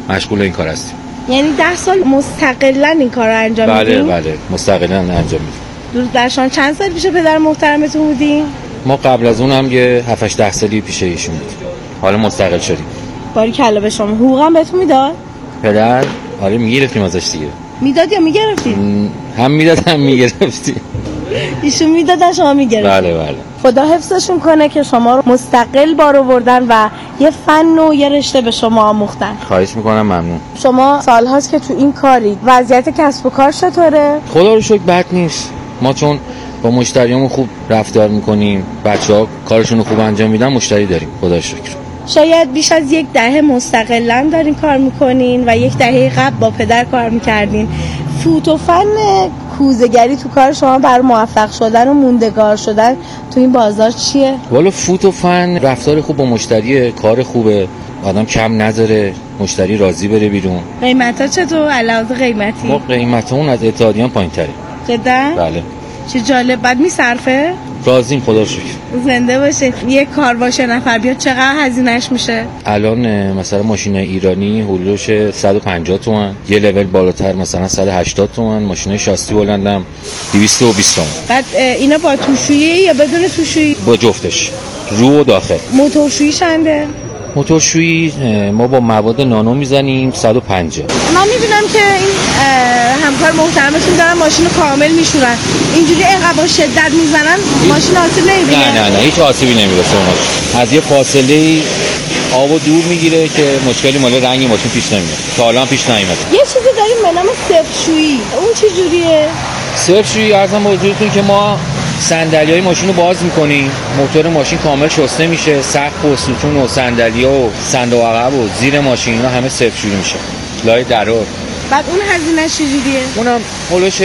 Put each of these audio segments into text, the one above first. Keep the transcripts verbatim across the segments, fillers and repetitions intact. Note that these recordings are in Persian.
مشغول این کار هستیم. یعنی ده سال مستقلاً این کار رو انجام میدین؟ بله بله مستقلاً انجام میدیم. درود بر شما. چند سال پیش پدر محترمتون بودین؟ ما قبل از اون هم یه هفت ده سالی پیش ایشون بودیم. حالا مستقل شدیم. باریکلا به شما. حقوقم بهتون میداد؟ پدر آره میگرفتیم ازش دیگه. میداد یا میگرفتیم؟ هم میداد هم میگرفتیم. ایشون میدادن شما میگرفتیم. بله بله. خدا حفظشون کنه که شما رو مستقل بار آوردن و یه فن و یه رشته به شما آموختن. خواهش میکنم ممنون. شما سالهاست که تو این کاری. وضعیت کسب و کار چطوره؟ خدا رو شکر بد نیست. ما چون با مشتریامون خوب رفتار میکنیم، بچه‌ها کارشون رو خوب انجام میدن، مشتری داریم. خدا شکر. شاید بیش از یک دهه مستقلاً دارین کار میکنین و یک دهه قبل با پدر کار میکردین. فوت و فن کوزه‌گری تو کار شما برای موفق شدن و موندگار شدن تو این بازار چیه؟ والا فوت و فن رفتار خوب با مشتری، کار خوبه، آدم کم نذاره، مشتری راضی بره بیرون. قیمتا چطور؟ علاوه قیمتی؟ ما قیمتمون از اتحادیان پایین‌تره. جدا؟ بله. چه جالب. بعد میصرفه؟ راضیم خدا رو شکر. زنده باشه. یک کارواش نفر بیاد چقدر هزینه‌اش میشه؟ الان مثلا ماشین ایرانی هولوش صد و پنجاه تومن، یه لول بالاتر مثلا صد و هشتاد تومن، ماشین شاسی بلندم دویست و بیست تومن. بعد اینا با توشویی یا بدون توشویی؟ با جفتش، رو و داخل. موتورشویی چنده؟ موتورشویی ما با مواد نانو میزنیم صد و پنجاه. من میبینم که این همکار محترمتون دارن ماشین رو کامل میشورن. اینجوری اینقدر با شدت میزنن ماشین آسیب نمیبینه؟ نه نه نه هیچ آسیبی نمیرسه ماشین. از یه فاصله آبو دور میگیره که مشکلی مال رنگ ماشین پیش نمیاد. تا الان پیش نیومد. یه چیزی داریم به نام سفشویی. اون چه جوریه؟ سفشویی ارزم به حضورتون که ما صندلیای ماشین رو باز میکنیم، موتور ماشین کامل شسته میشه، سقف و ستون و صندلی‌ها و صندوق عقب و زیر ماشین اینا همه سفشویی میشه. لای درور. بعد اون هزینه چجوریه؟ اونم هولوش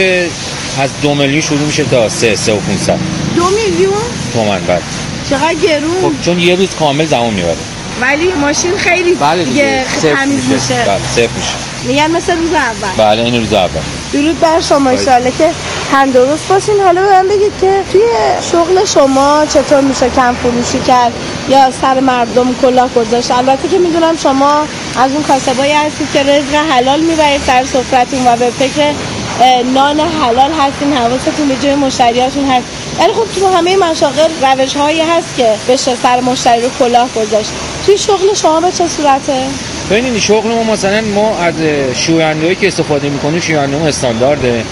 از دو میلیون شروع میشه تا سه سه و پونصد. دو میلیون؟ تومن. بعد چقدر گرون؟ خب چون یه روز کامل زمان میبره. ولی ماشین خیلی بله دیگه تمیز میشه. میشه. بله صفر میشه. میگن مثل روز اول. بله این روز اول. درود بر شما، ان شاءالله که تندرست باشین. حالا به من بگید که توی شغل شما چطور میشه کم فروشی کرد یا سر مردم کلاه گذاشت؟ البته که میدونم شما از اون کاسبایی هستید که رزق حلال میبرید سر سفرتون و به فکر نان حلال هستین، حواستون به جای مشتریاتون هست. ولی خب تو همه مشاغل روش‌هایی هست که بشه سر مشتری رو کلاه گذاشت. توی شغل شما به چه صورته؟ ببینید شغل ما مثلا ما از شوینده‌ای که استفاده می‌کنیم شوینده استاندارده،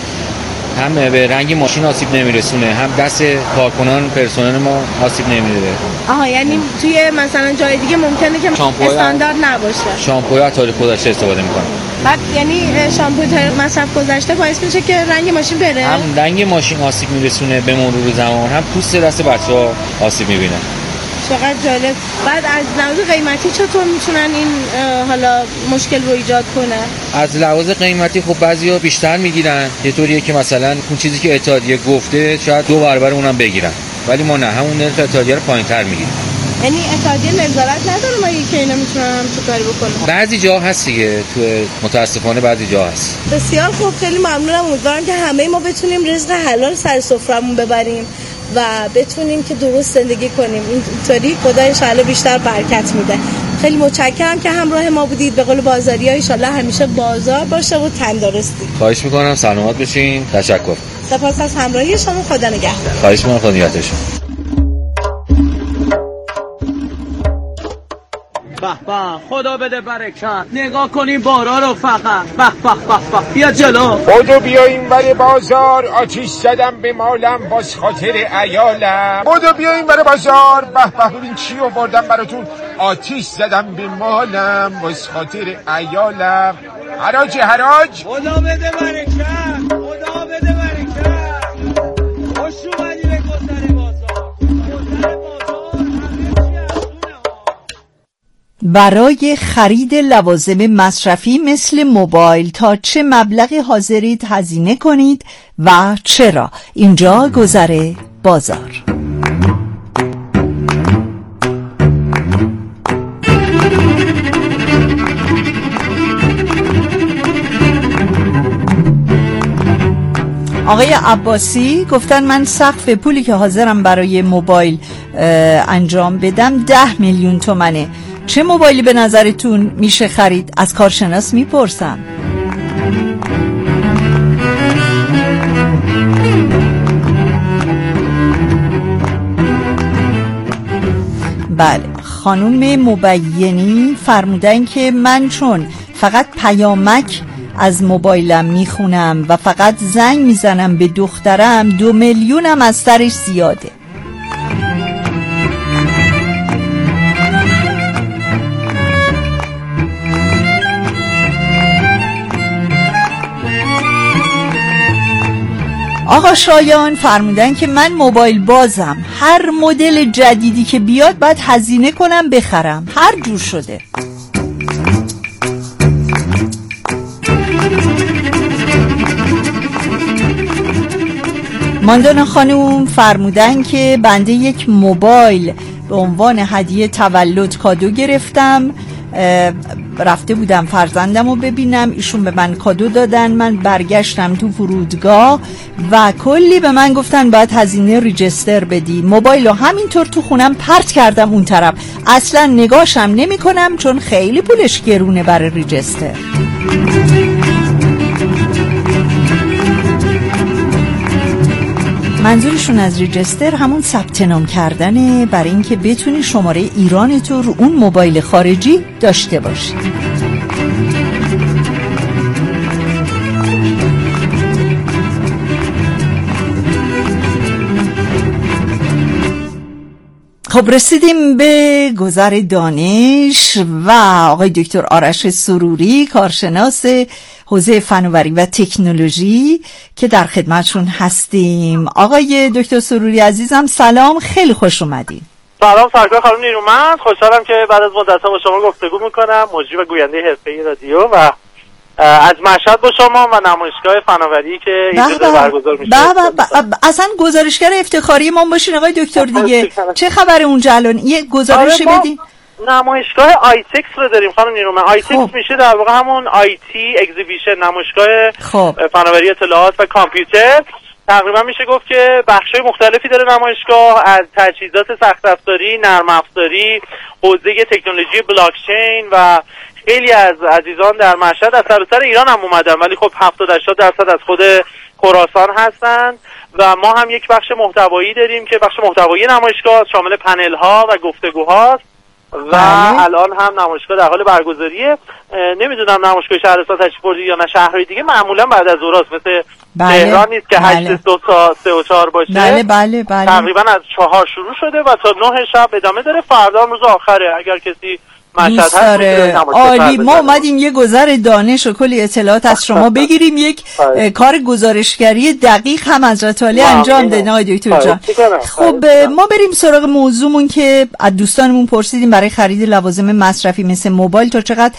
هم به رنگ ماشین آسیب نمیرسونه، هم دست کارکنان پرسنل ما آسیب نمیره. آها یعنی توی مثلا جای دیگه ممکنه که استاندارد نباشه. شامپوی از تاریخ گذشته استفاده می‌کنیم. بعد یعنی شامپوی تاریخ مصرف گذشته باعث میشه که رنگ ماشین بره؟ هم رنگ ماشین آسیب میرسونه به مرور زمان، هم پوست دست بچه‌ها آسیب می‌بینه. چقدر جالب. بعد از لحاظ قیمتی چطور میتونن این حالا مشکل رو ایجاد کنن؟ از لحاظ قیمتی خب بعضیا بیشتر میگیرن، یه طوریه که مثلا اون چیزی که اتحادیه گفته شاید دو برابر اونم بگیرن، ولی ما نه، همون نرخ اتحادیه رو پایین‌تر میگیریم. یعنی اتحادیه نظارت نداره مگه که اینا میتونن چه کاری بکنن؟ بعضی جا هست دیگه، تو متاسفانه بعضی جا هست. بسیار خوب، خیلی ممنونم. امیدوارم که همه ما بتونیم رزق حلال سر سفرمون ببریم و بتونیم که درست زندگی کنیم. اینطوری خدا ان شاءالله بیشتر برکت میده. خیلی متشکرم که همراه ما بودید. به قول بازاری‌ها ان شاءالله همیشه بازار باشه و تندرستی. خواهش میکنم، سلامت بشین. تشکر. سپاس از همراهی شما. خدا نگهدار. خواهش میکنم، خدا نگهدار. به به، خدا بده برکت. نگاه کنیم بارا رو فقط. به به به به، بیا جلو. بودو بیایم بر بازار، آتیش زدم به مالم باز خاطر عیالم. بودو بیایم بر بازار، به به ببین چی آوردم براتون. آتیش زدم به مالم باز خاطر عیالم. حراج حراج. خدا بده برکت، خدا بده برکت. خوش اومدی به گذر بازار. گذر بازار همه چی ارزونه ها. برای خرید لوازم مصرفی مثل موبایل تا چه مبلغی حاضرید هزینه کنید و چرا؟ اینجا گذر بازار. آقای عباسی گفتن من سقف پولی که حاضرم برای موبایل انجام بدم ده میلیون تومنه. چه موبایلی به نظرتون میشه خرید؟ از کارشناس میپرسم. بله، خانم مبینی فرمودن که من چون فقط پیامک از موبایلم میخونم و فقط زنگ میزنم به دخترم، دو میلیونم از سرش زیاده. آقا شایان فرمودن که من موبایل بازم، هر مدل جدیدی که بیاد باید هزینه کنم بخرم، هر جور شده. ماندانا خانوم فرمودن که بنده یک موبایل به عنوان هدیه تولد کادو گرفتم، رفته بودم فرزندم رو ببینم، ایشون به من کادو دادن، من برگشتم تو فرودگاه و کلی به من گفتن باید هزینه ریجستر بدی. موبایل رو همینطور تو خونم پرت کردم اون طرف، اصلا نگاشم نمی کنم چون خیلی پولش گرونه برای ریجستر. منظورشون از ریجستر همون ثبت نام کردنه، برای اینکه بتونی شماره ایران تو رو اون موبایل خارجی داشته باشی. خب رسیدیم به گذر دانش و آقای دکتر آرش سروری، کارشناس حوزه فناوری و تکنولوژی که در خدمتشون هستیم. آقای دکتر سروری عزیزم سلام، خیلی خوش اومدید. سلام سرکار خانم نیرومند، خوشحالم که بعد از مدت‌ها با شما گفتگو میکنم، مجری و گوینده حرفه‌ای رادیو و از مشهد با شما و نمایشگاه فناوری که اینجا برگزار میشه. اصلا گزارشگر افتخاری ما باشین آقای دکتر دیگه. چه خبر اونجا الان؟ یه گزارشی بدین. نمایشگاه آیتکس رو داریم خانم نیرومند. آیتکس خب. میشه در واقع همون آی تی اگزیبیشن، نمایشگاه خب. فناوری اطلاعات و کامپیوتر. تقریبا میشه گفت که بخشای مختلفی داره نمایشگاه، از تجهیزات سخت افزاری، نرم افزاری، حوزه تکنولوژی بلاکچین و خیلی از عزیزان در مشهد از سراسر ایران هم اومدن، ولی خب هفتاد هشتاد درصد از خود خراسان هستن و ما هم یک بخش محتوایی داریم که بخش محتوایی نمایشگاه شامل پنل ها و گفتگوهاست و بله. الان هم نمایشگاه در حال برگزاریه. نمیدونم نمایشگاه شهرستان تشریف بردی یا نه شهرهای دیگه معمولا بعد از ظهر مثل بله. تهران نیست که بله. هشت دو تا سه و چهار باشه. بله بله بله. تقریبا از چهار شروع شده و تا نه شب ادامه داره. فردا روز آخره، اگر کسی دوست داره. عالی، ما اومدیم یه گذر دانش و کلی اطلاعات از شما بگیریم، یک کار گزارشگری دقیق هم از رتالی انجام دادین آقای دکتر جان. خب ما بریم سراغ موضوعمون که از دوستانمون پرسیدیم برای خرید لوازم مصرفی مثل موبایل تا چقدر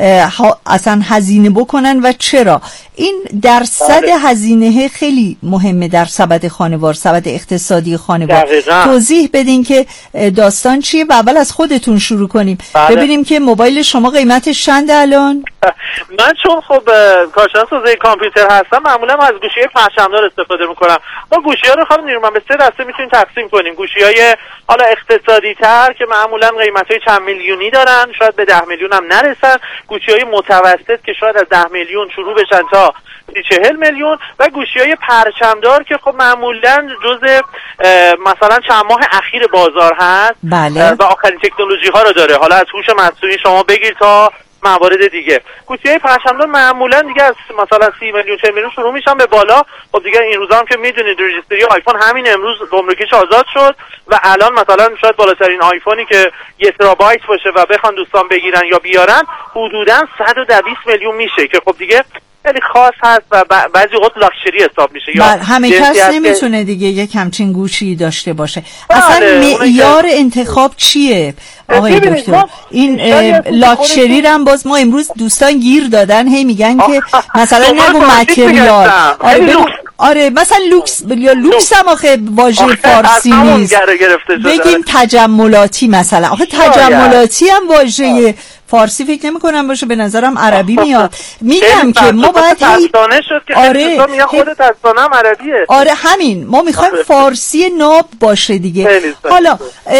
اصلا هزینه بکنن و چرا. این درصد هزینه خیلی مهمه در سبد خانوار، سبد اقتصادی خانوار. توضیح بدین که داستان چیه و اول از خودتون شروع کنیم. ببینیم که موبایل شما قیمتش چنده الان؟ من چون خب کارشناس حوزه کامپیوتر هستم معمولا از گوشی پرچمدار استفاده میکنم. ما گوشی‌ها رو خانم نیرومند به سه دسته میتونیم تقسیم کنیم. گوشی‌های حالا اقتصادی تر که معمولا قیمت‌های چند میلیونی دارن، شاید به ده میلیون هم نرسن. گوشی‌های متوسط که شاید از ده میلیون شروع بشن تا سی چهل میلیون و گوشی‌های پرچمدار که خب معمولا جزء مثلا چند ماه اخیر بازار هست بله. و آخرین تکنولوژی ها رو داره، حالا از هوش مصنوعی شما بگیر تا موارد دیگه. گوشی‌های پرچمدار معمولا دیگه از مثلا سی میلیون چهل میلیون شروع میشن به بالا. خب دیگه این روزا هم که میدونید رجیستری آیفون همین امروز گمرکیش آزاد شد و الان مثلا شاید بالاترین آیفونی که یک ترابایت باشه و بخوان دوستان بگیرن یا بیارن حدوداً صد و دویست میلیون میشه که خب دیگه خیلی خاص هست و بعضی وقت لاکچری حساب میشه. یا همه کس نمیتونه دیگه یک همچین گوشی داشته باشه. اصلا معیار انتخاب چیه آقای دکتر؟ این لاکچری رو هم باز ما امروز دوستان گیر دادن، هی میگن که مثلا نگو متریال. آره آره مثلا لوکس یا لوکس هم آخه واژه فارسی نیست، بگیم تجملاتی مثلا. آخه تجملاتی هم واژه فارسی فکر نمی کنم باشه، به نظرم عربی میاد. میگم که ما باید هی... آره خودت افسانه‌ام عربیه. آره همین، ما میخوایم فارسی ناب باشه دیگه. حالا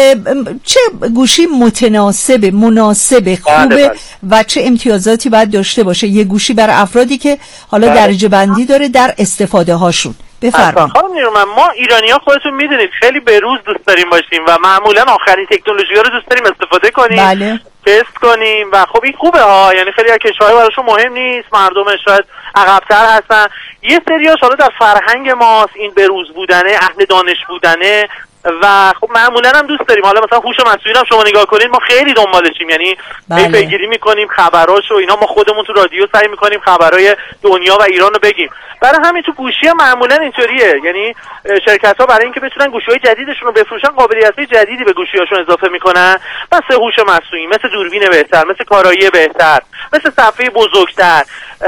چه گوشی متناسب مناسب خوبه بله بله. و چه امتیازاتی باید داشته باشه یه گوشی برای افرادی که حالا بله. درجه بندی داره در استفاده هاشون؟ بفرمایید. خانم نیرومن، ما ایرانی‌ها خودتون میدونید خیلی به روز دوست داریم باشیم و معمولا آخرین تکنولوژی‌ها رو دوست داریم استفاده کنیم، بله. تست کنیم و خب این خوبه ها، یعنی خیلی از کشورها براشون مهم نیست، مردمش شاید عقب‌تر هستن. یه سریاش حالا در فرهنگ ماست این به روز بودنه، اهل دانش بودنه و خب معمولا هم دوست داریم. حالا مثلا هوش مصنوعی هم شما نگاه کنید ما خیلی دنبالشیم، یعنی بله. پیگیری میکنیم خبراش و اینا، ما خودمون تو رادیو سعی میکنیم خبرای دنیا و ایران رو بگیم. برای همین تو گوشی هم معمولا اینطوریه، یعنی شرکت ها برای اینکه بتونن گوشی‌های جدیدشون رو بفروشن قابلیت‌های جدیدی به گوشی‌هاشون اضافه میکنن، مثل هوش مصنوعی، مثل دوربین بهتر، مثل کارایی بهتر، مثل صفحه بزرگتر.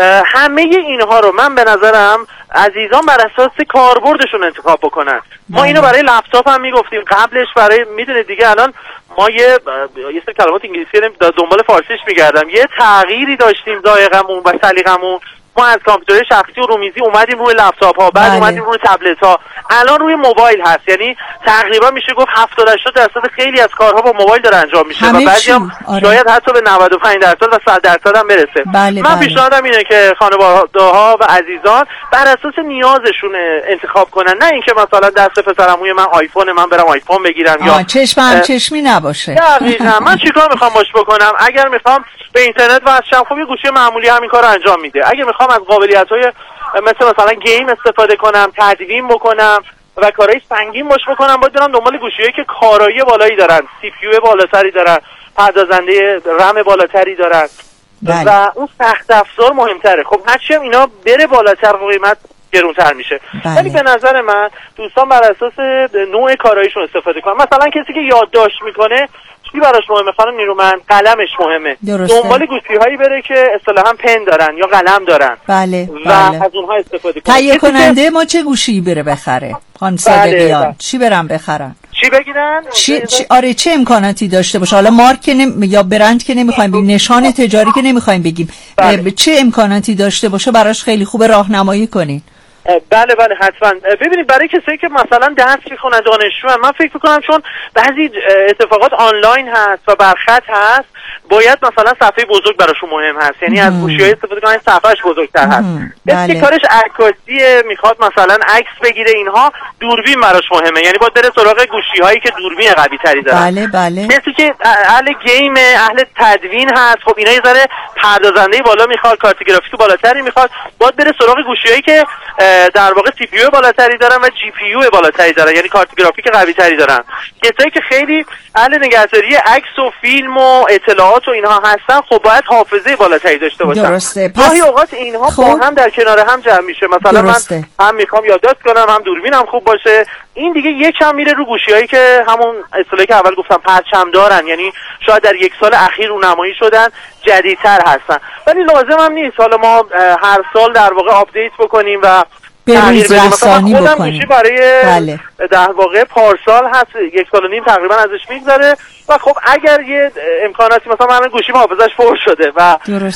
همه اینها رو من به نظرم عزیزان بر اساس کاربردشون انتخاب بکنن. ما اینو برای لپتاپ هم میگفتیم قبلش، برای میدونید دیگه الان ما یه یه سری کلمات انگلیسی دنبال فارسیش میگردم، یه تغییری داشتیم ذائقه‌مون و سلیقه‌مون. ما از کامپیوتر شخصی و رومیزی اومدیم روی لپتاپ ها، بعد بله. اومدیم روی تبلت ها، الان روی موبایل هست. یعنی تقریبا میشه گفت هفتاد هشتاد درصد خیلی از کارها با موبایل داره انجام میشه و بعضی هم آره. شاید حتی به نود و پنج درصد و صد درصد هم برسه. بله من بله. پیشنهادم اینه که خانواده‌ها و عزیزان بر اساس نیازشون انتخاب کنن، نه اینکه مثلا دست پسرعموی من آیفون من برم آیفون بگیرم یا چشم هم چشمی نباشه. دقیقاً من چیکار میخوام باش بکنم؟ اگر میخوام به اینترنت وصلم خب یه گوشی معمولی همین کارو انجام میده. اگه میخوام از قابلیت‌های مثل مثلا گیم استفاده کنم، تدوین بکنم و کارهای سنگین باش بکنم، باید برم دنبال گوشی‌هایی که کارایی بالایی دارن، سی پی یو بالاتری دارن، پردازنده رم بالاتری دارن بله. و اون سخت افزار مهمتره. خب هرچی هم اینا بره بالاتر قیمت گرونتر میشه. ولی بله. به نظر من دوستان بر اساس نوع کاراییشون استفاده کنن. مثلا کسی که یادداشت میکنه چی براش مهمه خانم نیرومن؟ قلمش مهمه. درسته. دنبال گوشی‌هایی بره که اصطلاحاً پن دارن یا قلم دارن. بله. و بله. از اونها استفاده کنه. تهیه کننده ما چه گوشی بره بخره؟ خانم صادقیان بله. چی برن بخرن؟ چی بگیرن؟ چی, چی آره چه امکاناتی داشته باشه؟ حالا مارک نم... یا برند که نمیخوایم بگیم، نشان تجاری که نمیخوایم بگیم، بله. چه امکاناتی داشته باشه براش خیلی خوب راهنمایی کنین. بله بله حتما. ببینید برای کسایی که مثلا درس میخونن، دانشجو، من فکر میکنم چون بعضی اتفاقات آنلاین هست و برخط هست، باید مثلا صفحه بزرگ براشون مهم هست، یعنی از گوشی‌های استفاده کنن صفحهش بزرگتر هست. بله. که کارش عکاسیه، میخواد مثلا عکس بگیره، اینها دوربین براش مهمه، یعنی باید بره سراغ گوشی‌هایی که دوربین قوی تری دارن. بله بله. کسی که اهل گیم، اهل تدوین هست، خب اینا یه ذره پردازنده بالا میخواد، کارت گرافیک بالاتری میخواد، باید بره سراغ گوشی‌هایی که در واقع سی پی یو بالاتری دارن و جی پی یو بالاتری دارن، یعنی کارت گرافیک قوی تری دارن. کسایی که خیلی اهل نگهداری عکس و فیلم و اطلاعات و اینها هستن، خب باید حافظه بالاتری داشته باشن. درسته. گاهی اوقات اینها با هم در کنار هم جمع میشه. مثلا درسته. من هم میخوام یادداشت کنم، هم دوربینم خوب باشه، این دیگه یکم میره رو گوشیایی که همون اصطلاحی که اول گفتم پرچم دارن، یعنی شاید در یک سال اخیر رونمایی شدن، جدیدتر هستن. ولی لازم هم نیست حالا ما هر سال در واقع آپدیت بکنیم و بروز رسانی بکنیم. برای بله. در واقع پارسال هست، یک سال و نیم تقریبا ازش میگذره و خب اگر یه امکاناتی مثلا من گوشیم حافظش پر شده و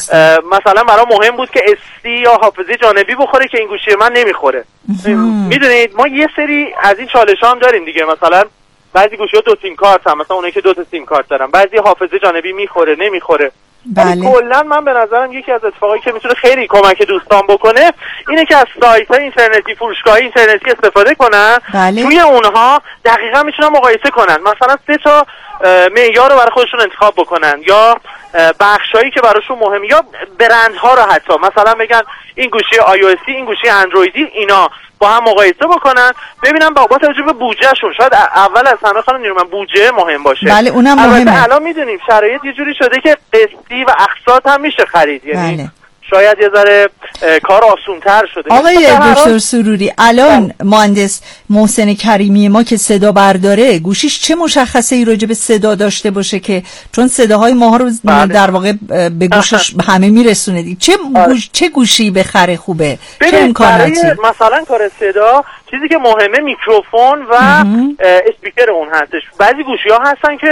مثلا برام مهم بود که استی یا حافظه جانبی بخوره که این گوشی من نمیخوره. میدونید ما یه سری از این چالش‌ها هم داریم دیگه، مثلا بعضی گوشی‌ها دو سیم کارت هم، مثلا اونایی که دو تا سیم کارت دارن، بعضی حافظه جانبی میخوره نمیخوره. بله. کلا من به نظرم یکی از اتفاقایی که میتونه خیلی کمک دوستان بکنه اینه که از سایت‌های اینترنتی، فروشگاه‌های اینترنتی استفاده کنن. بله. توی اونها دقیقاً میتونن مقایسه کنن، مثلا سه تا معیار رو برای خودشون انتخاب بکنن یا بخشایی که براشون مهمه یا برندها رو، حتی مثلا بگن این گوشی آی او اس، این گوشی اندرویدی، اینا با هم مقایسه بکنن، ببینن با توجه به بودجهشون. شاید اول از همه خانم نیرومن بودجه مهم باشه. بله اونم مهمه. الان میدونیم شرایط یه جوری شده که قسطی و اقساط هم میشه خرید، یعنی بله. شاید یه ذره کار آسون‌تر شده. آقای دکتر سروری، الان مهندس محسن کریمی ما که صدا برداره، گوشیش چه مشخصه ای راجع به صدا داشته باشه که چون صداهای ما رو بله. در واقع به گوشش همه میرسونه دیگه، چه گوش چه گوشی بخره خوبه؟ چه امکاناتی؟ مثلا کار صدا چیزی که مهمه میکروفون و اسپیکر اون هستش. بعضی گوشی‌ها هستن که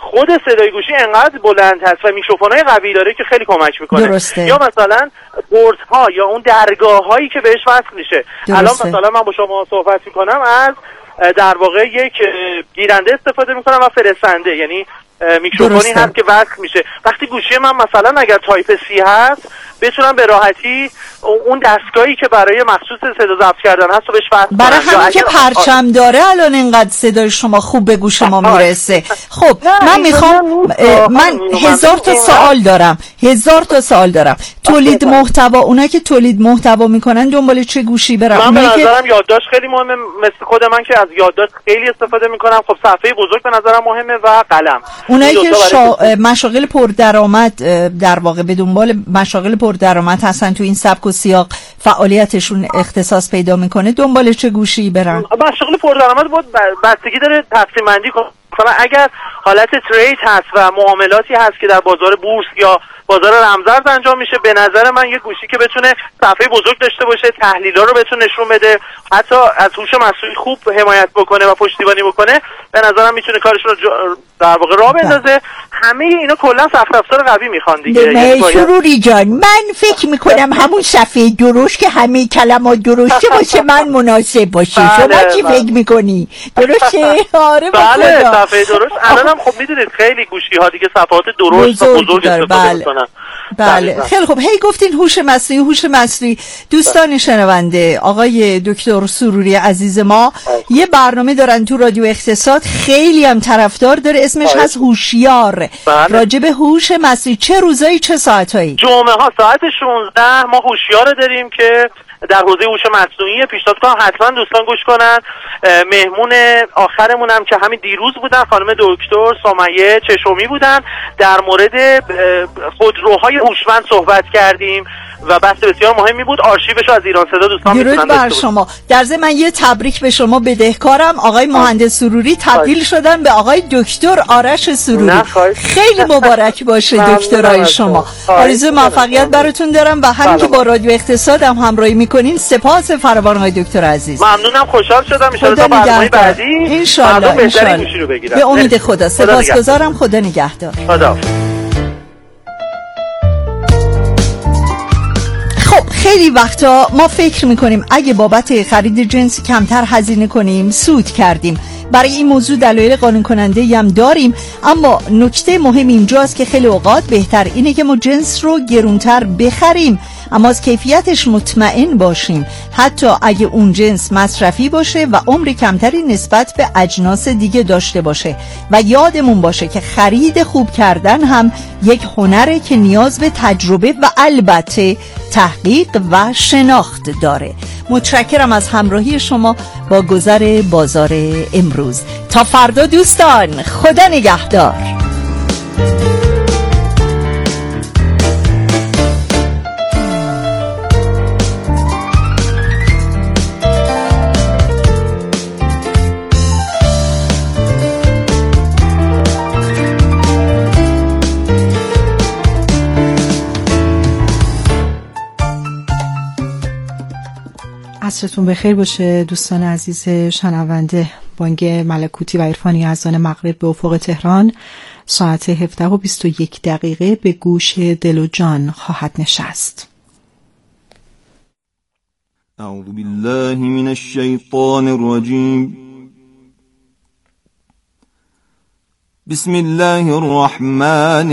خود صدای گوشی انقدر بلند هست و میکروفونای قوی داره که خیلی کمک میکنه. درسته. یا مثلا پورت ها یا اون درگاه هایی که بهش وصل میشه. الان مثلا من با شما صحبت میکنم از در واقع یک گیرنده استفاده میکنم و فرستنده، یعنی میکروفونی هست که وصل میشه. وقتی گوشی من مثلا اگر تایپ سی هست بتونم به راحتی اون دستگاهی که برای مخصوص صدا ضبط کردن هست رو بهش وصل کنم. برای همین که پرچم داره الان اینقدر صدای شما خوب به گوش ما میرسه. خب من میخوام من هزار تا سوال دارم هزار تا سوال دارم تولید محتوا، اونا که تولید محتوا میکنن دنبال چه گوشی برن؟ من به نظرم یادداشت خیلی مهمه، مثل خود من که از یادداشت خیلی استفاده میکنم. خب صفحه بزرگ به نظرم مهمه و قلم. اونایی که شا... مشاغل پردرآمد در واقع به دنبال مشاغل پردرآمد هستن تو این سبک و سیاق فعالیتشون اختصاص پیدا میکنه دنبال چه گوشی برن؟ مشاغل پردرآمد باید بستگی داره تقسیم بندی کنه. مثلا اگر حالت ترید هست و معاملاتی هست که در بازار بورس یا بازار رمزارز انجام میشه، به نظر من یه گوشی که بتونه صفحه بزرگ داشته باشه، تحلیل‌ها رو بتونه نشون بده، حتی از هوش مصنوعی خوب حمایت بکنه و پشتیبانی بکنه، به نظرم میتونه کارش رو در واقع راه بندازه. همه اینا کلا سخت افزار قوی میخوان دیگه. سروری جان، من فکر میکنم همون صفحه درشت که همه کلمات درسته باشه من مناسب باشه. شما چی فکر میکنی؟ درسته؟ آره بله صفحه درشت. الانم خب میدونید خیلی گوشی ها دیگه صفحات درشت و بزرگ استفاده میکنن. بله خیلی خوب. هی گفتین هوش مصنوعی هوش مصنوعی دوستان شنونده، آقای دکتر سروری عزیز ما یه برنامه دارن تو رادیو اقتصاد، خیلی هم طرفدار داره، اسمش هست هوشیار. راجع به هوش مصنوعی. چه روزایی چه ساعتایی؟ جمعه ها ساعت شانزده ما هوشیار داریم که در حوزه هوش مصنوعی. پیشنهاد کنم حتما دوستان گوش کنن. مهمون آخرمون هم که همین دیروز بودن خانم دکتر سمیه چشمی بودن، در مورد خودروهای هوشمند صحبت کردیم و بحث بسیار مهمی بود. آرشیوش از ایران صدا دوستان میتونن درود بر شما. در ضمن من یه تبریک به شما بدهکارم. آقای مهندس سروری تبدیل شدن به آقای دکتر آرش سروری. خیلی مبارک باشه دکترای شما. آرزوی موفقیت براتون دارم و همین که با رادیو اقتصاد هم همراهی میکنین سپاس فراوان آقای دکتر عزیز. ممنونم، خوشحال شدم. ان شاء الله برنامه بعدی ان شاء الله به امید خدا. سپاسگزارم. خدا نگهدار. خدا. خب خیلی وقتا ما فکر میکنیم اگه بابت خرید جنس کمتر هزینه کنیم سود کردیم. برای این موضوع دلایل قانع کننده هم داریم، اما نکته مهم اینجاست که خیلی اوقات بهتر اینه که ما جنس رو گرونتر بخریم اما از کیفیتش مطمئن باشیم، حتی اگه اون جنس مصرفی باشه و عمر کمتری نسبت به اجناس دیگه داشته باشه. و یادمون باشه که خرید خوب کردن هم یک هنره که نیاز به تجربه و البته تحقیق و شناخت داره. متشکرم از همراهی شما با گذر بازار امروز. تا فردا دوستان، خدا نگهدار. عصرتون بخیر باشه دوستان عزیز شنونده. بانگ ملکوتی و عرفانی اذان مغرب به افق تهران ساعت هفده و بیست و یک دقیقه به گوش دل و جان خواهد نشست. اعوذ بالله من الشیطان الرجیم. بسم الله الرحمن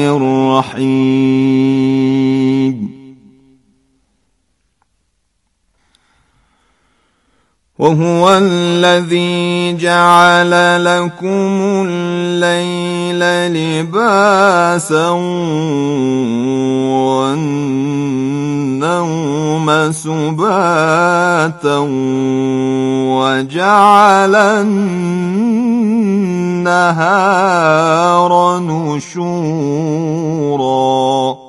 الرحیم. وهو الذي جعل لكم الليل لباسا والنوم سباتا وجعل النهار نشورا.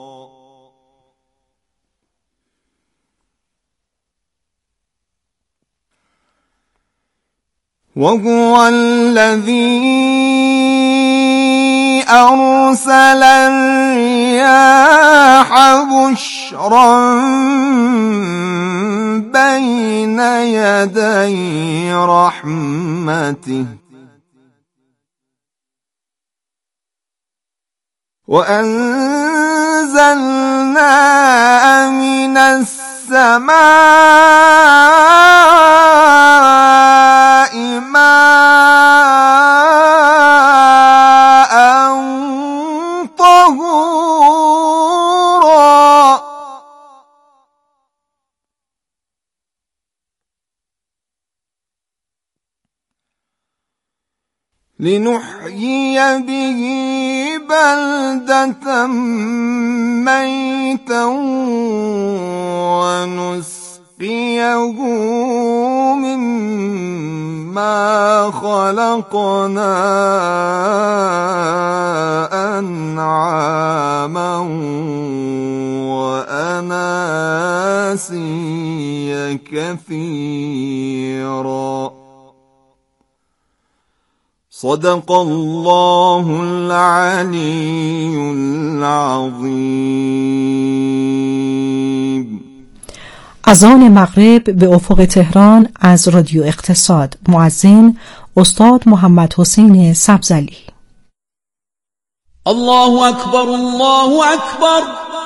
وهو الذي أرسل الرياح بشرا بين يدي رحمته وأنزلنا من السماء ماء طهورا لنحيي به بلدة ميتا ونسقيه مما خلقنا أنعاما وأناسيا كثيرا. صدق الله العلي العظيم. اذان مغرب به افق تهران از رادیو اقتصاد. مؤذن استاد محمد حسین سبزعلی. الله اکبر، الله اکبر،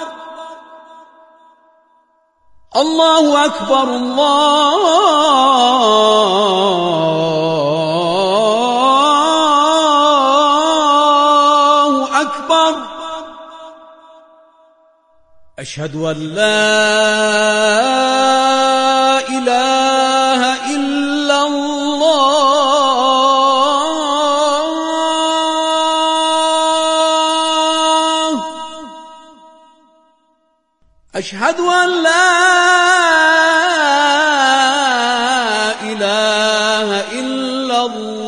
الله اکبر، الله اکبر. اشهد ان لا اله الا الله. اشهد ان لا اله الا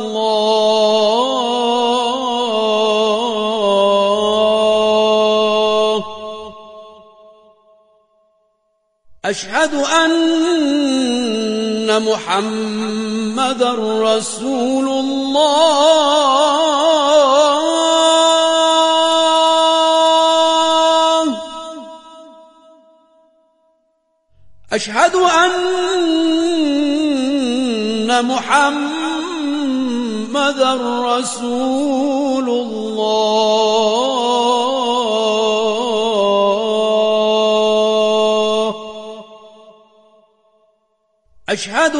الله. اشهد ان محمد رسول الله. اشهد ان محمد رسول الله. اشهد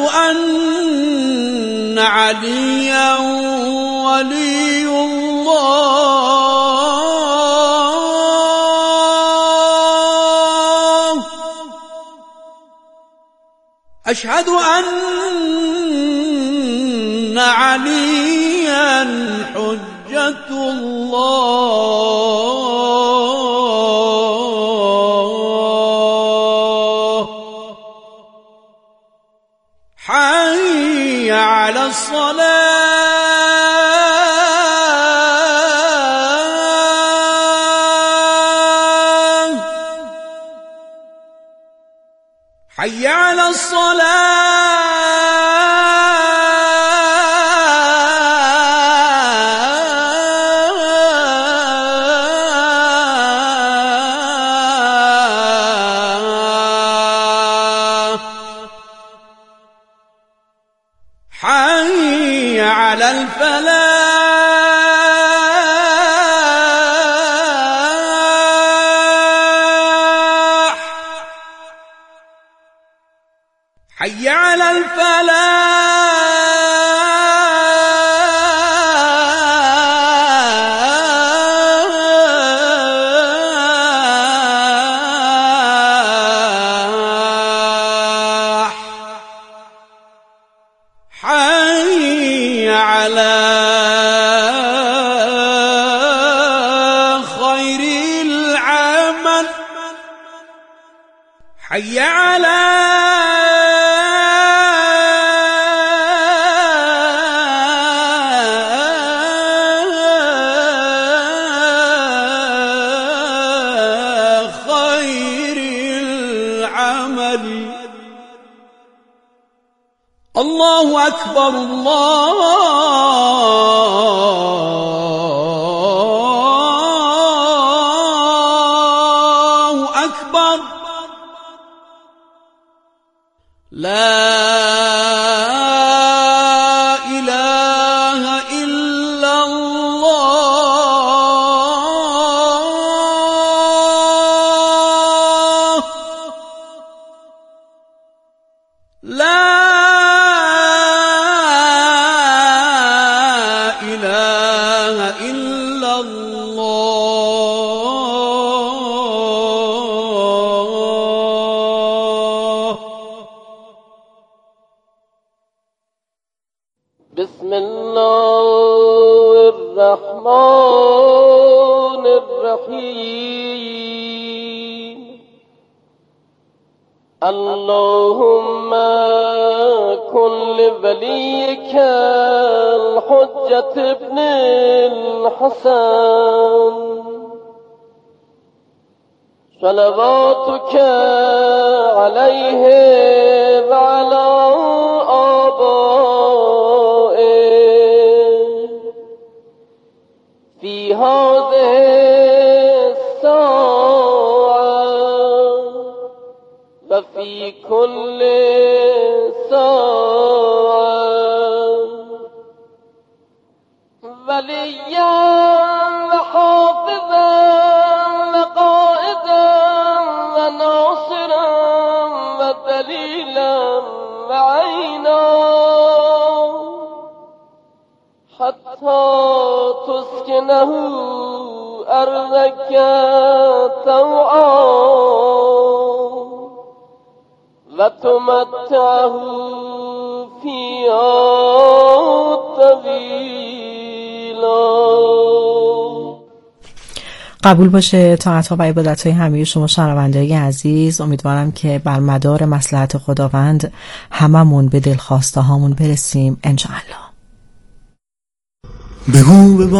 ان عليا ولي الله. اشهد ان عليا حجة الله. حي على الصلاة، حي على الصلاة، حي على الفلاح، حي على الفلاح، حي على خير العمل، حي على خير العمل. الله أكبر، الله أكبر. لا إله إلا الله. لا إله إلا الله. بسم الله الرحمن الرحيم. اللهم كن لوليك الحجة ابن الحسن صلواتك عليه وعلى آبائه في هذه وفي كل ساعة وليا وحافظا وقائدا وناصرا ودليلا وعينا حتى تسكنه أرضك طوعا وتمتعه فيها طویلا. قبول باشه طاعت‌ها و عبادت‌های همه شما شنونده‌های عزیز. امیدوارم که بر مدار مصلحت خداوند هممون به دلخواسته هامون برسیم انشاءالله. بگو به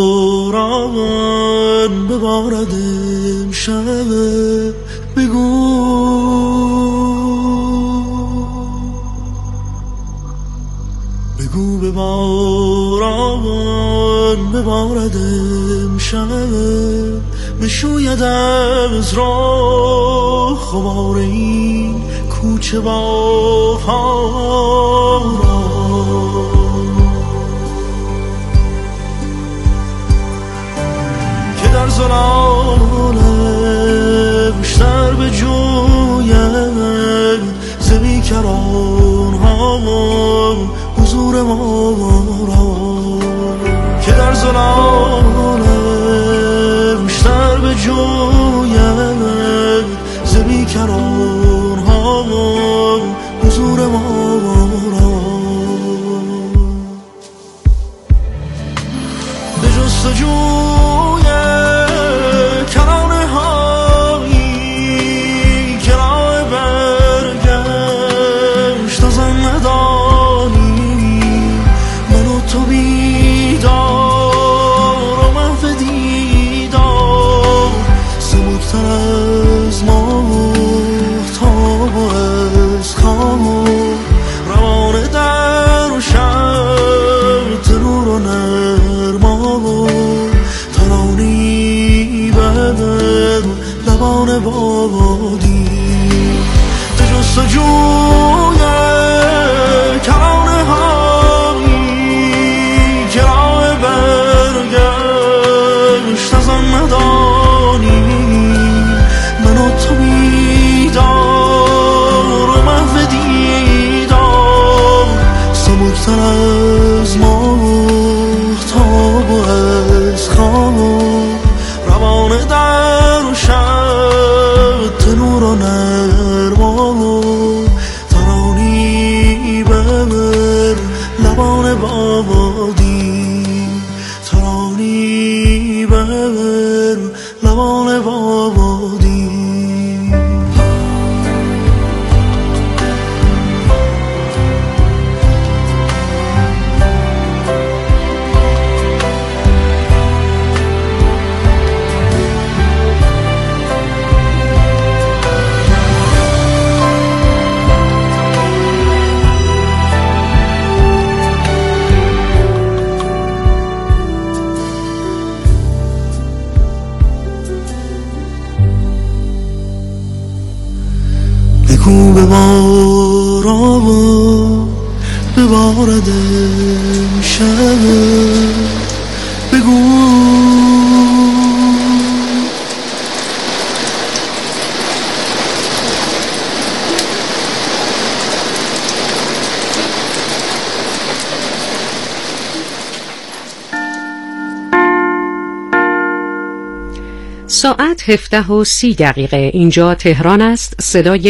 باران ببارد امشب، بگو بگو به باران ببارد امشب، بشوید از راه خمار این کوچه بارها را. که در ظلالش سر به جوید ز بیکران ها حضور ما را. که در ظلالش سر به جوید ز بیکران ها حضور ما را. به جستجوی کرانه هایی که راه برگشت از آن ندانی، من و تو بیدار و محو دیدار، سبکتر از ماهتاب و از خواب، روانه در و شب تنور و نرما، ترانی بدر لبان بادی. به جستجوی کرانه هایی که راه برگشت از آن ندانی، من و تو بیدار و محو دیدار، سبکتر از ماهتاب و از خواب، روانه در و شب تنور و نرما، ترانی ببر لبان بادی، ترانی ببر لبان بادی. بگو به باران ببارد امشب، بگو ساعت هفده و سی دقیقه اینجا تهران است. صدای